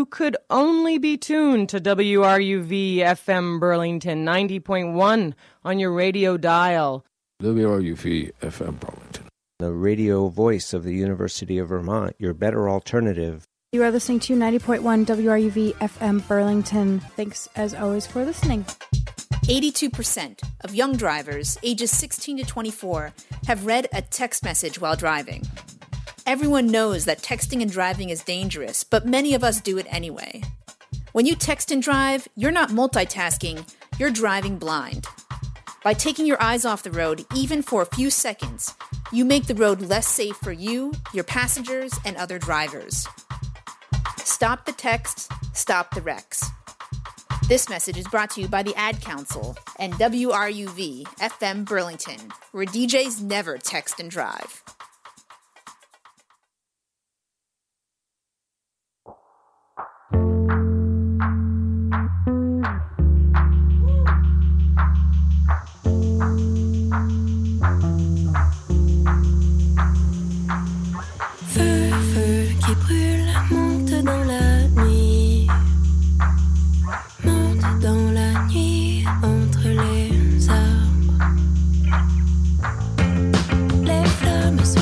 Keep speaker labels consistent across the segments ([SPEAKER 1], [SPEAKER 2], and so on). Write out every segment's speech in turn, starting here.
[SPEAKER 1] could only be tuned to WRUV FM Burlington 90.1 on your radio dial.
[SPEAKER 2] WRUV FM Burlington.
[SPEAKER 3] The radio voice of the University of Vermont, your better alternative.
[SPEAKER 4] You are listening to 90.1 WRUV FM Burlington. Thanks, as always, for listening.
[SPEAKER 5] 82% of young drivers ages 16 to 24 have read a text message while driving. Everyone knows that texting and driving is dangerous, but many of us do it anyway. When you text and drive, you're not multitasking, you're driving blind. By taking your eyes off the road, even for a few seconds, you make the road less safe for you, your passengers, and other drivers. Stop the texts, stop the wrecks. This message is brought to you by the Ad Council and WRUV FM Burlington, where DJs never text and drive.
[SPEAKER 6] Feu qui brûle, monte dans la nuit. Monte dans la nuit entre les arbres. Les flammes sont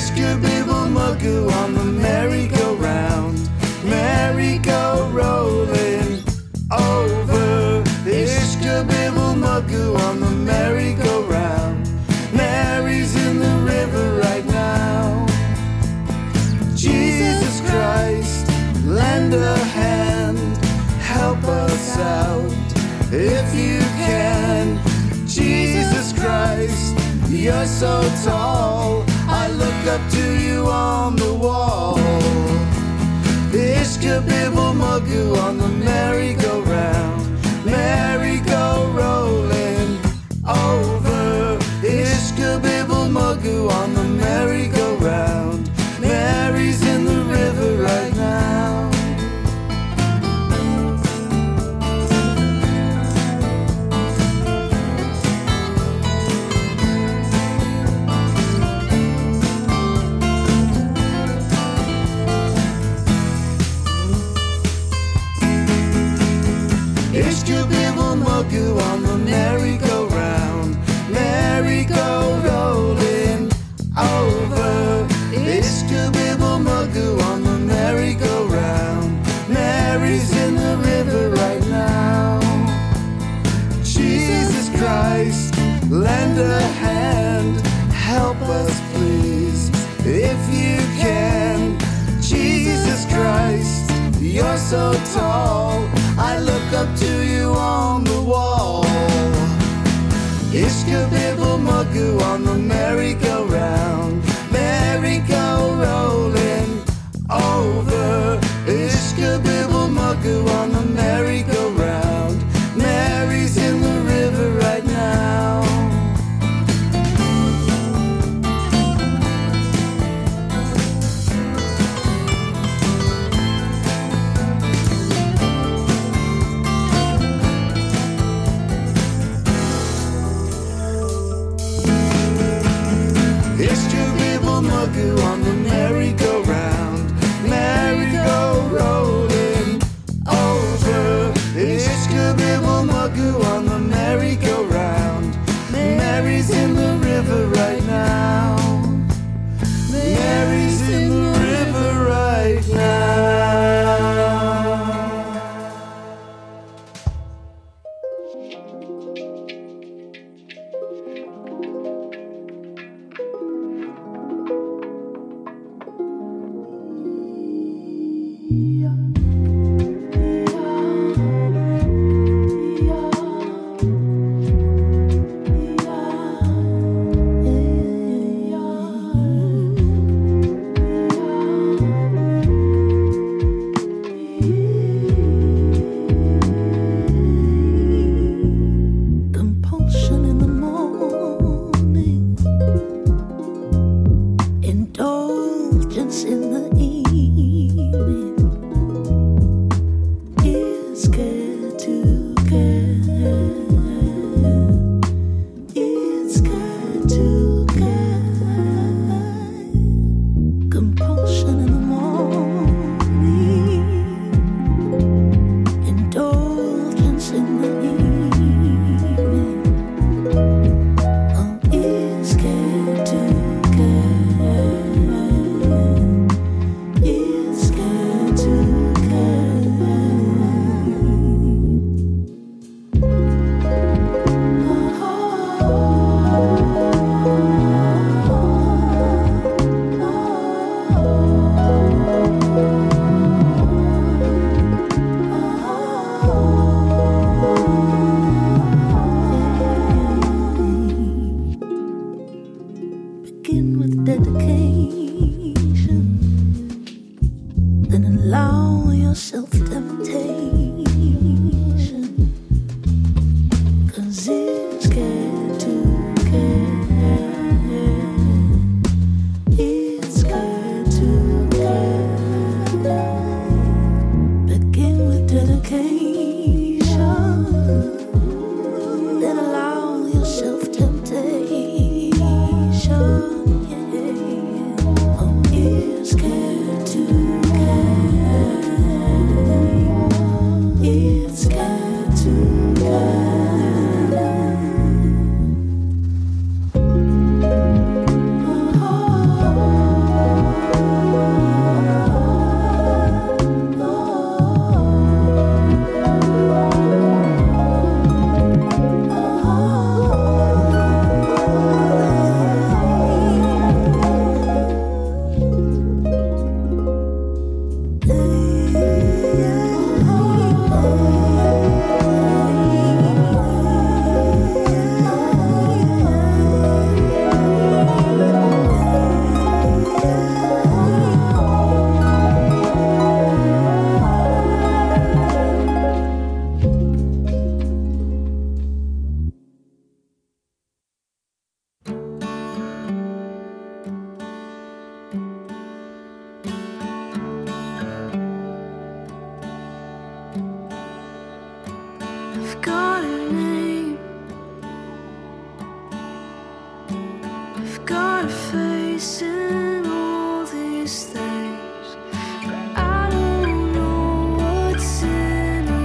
[SPEAKER 7] Ishka-bibble-muggle on the merry-go-round, merry-go-rolling over. Ishka-bibble-muggle on the merry-go-round, Mary's in the river right now. Jesus Christ, lend a hand, help us out if you can. Jesus Christ, you're so tall, I look up to you on the wall. Ishka-bibble-muggle on the merry-go-round, merry-go-rolling over. Ishka-bibble-muggle on the merry-go-round, Mary's in the river right now. Ishka-bibble-muggle on the merry-go-round, merry-go-rolling over. Ishka-bibble-muggle on the merry-go-round, Mary's in the river right now. Jesus Christ, lend a hand, help us please, if you can. Jesus Christ, you're so tall, I look up to you on the wall. Ishka-bibble-muggle on the merry-go-round, merry-go-rolling over. Ishka-bibble-muggle on the merry-go-round, Mary's in the river right now. Ishka-bibble-muggle on the merry-go-round, merry-go-rolling over. Ishka-bibble-muggle on the merry-go-round, Mary's in the river right now. Mary's in the river right now.
[SPEAKER 6] Compulsion in the morning, indulgence in the evening. It's good to care. It's good to care. Compulsion in the morning, indulgence in the evening. Oh, it's good to care. It's good to begin with dedication, then allow yourself temptation, 'cause it's good to care. It's good to care. Begin with dedication, then allow yourself temptation. Yeah. Oh, it's good to care. It's good to care. Oh, got an